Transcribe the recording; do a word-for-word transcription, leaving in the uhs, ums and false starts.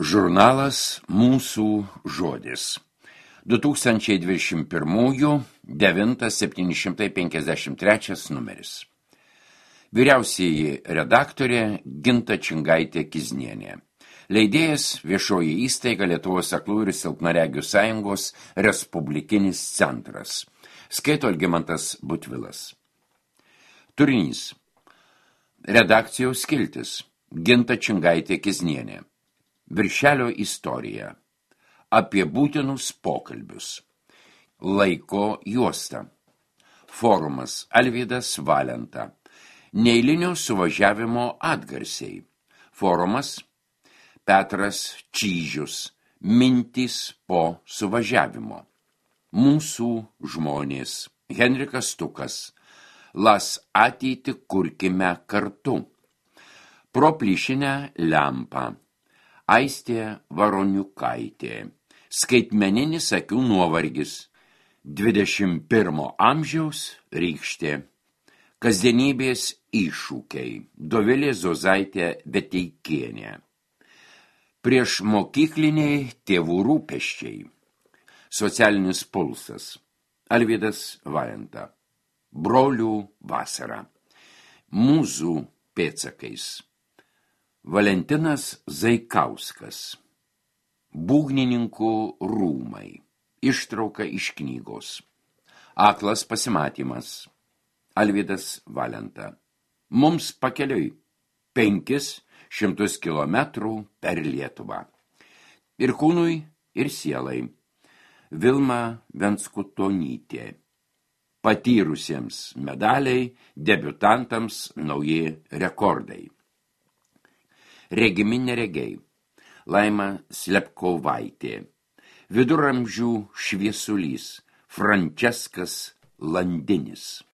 Žurnalas Mūsų žodis. du tūkstančiai dvidešimt pirmųjų devintas septyni šimtai penkiasdešimt trečias numeris. Vyriausieji redaktorė Ginta Čingaitė Kiznienė. Leidėjas Viešoji įstaiga Lietuvos aklųjų ir silpnaregių sąjungos Respublikinis centras. Skaito Algimantas Butvilas. Turinys. Redakcijos skiltis. Ginta Čingaitė Kiznienė. Viršelio istorija. Apie būtinus pokalbius. Laiko juosta. Forumas Alvydas Valenta. Neeilinio suvažiavimo atgarsiai. Forumas Petras Čyžius. Mintys po suvažiavimo. Mūsų žmonės. Henrikas Stukas. Las ateitį kurkime kartu. Pro plyšinę lempą. Aistė Varoniukaitė. Skaitmeninis akių nuovargis. dvidešimt pirmo amžiaus rykštė. Kasdienybės iššūkiai. Dovilė Zozaitė Veteikienė. Prieš mokykliniai tėvų rūpesčiai. Socialinis pulsas. Alvydas Valenta. Brolių vasara. Mūzų pėdsakais. Valentinas Zaikauskas. Būgnininkų rūmai. Ištrauka iš knygos. Aklas pasimatymas. Alvydas Valenta. Mums pakeliui. Penkis šimtus kilometrų per Lietuvą. Ir kūnui, ir sielai. Vilma Venskutonytė. Patyrusiems medaliai, debiutantams nauji rekordai. Regimi neregiai. Laima Slepkovaitė. Viduramžių šviesulys. Franceskas Landinis.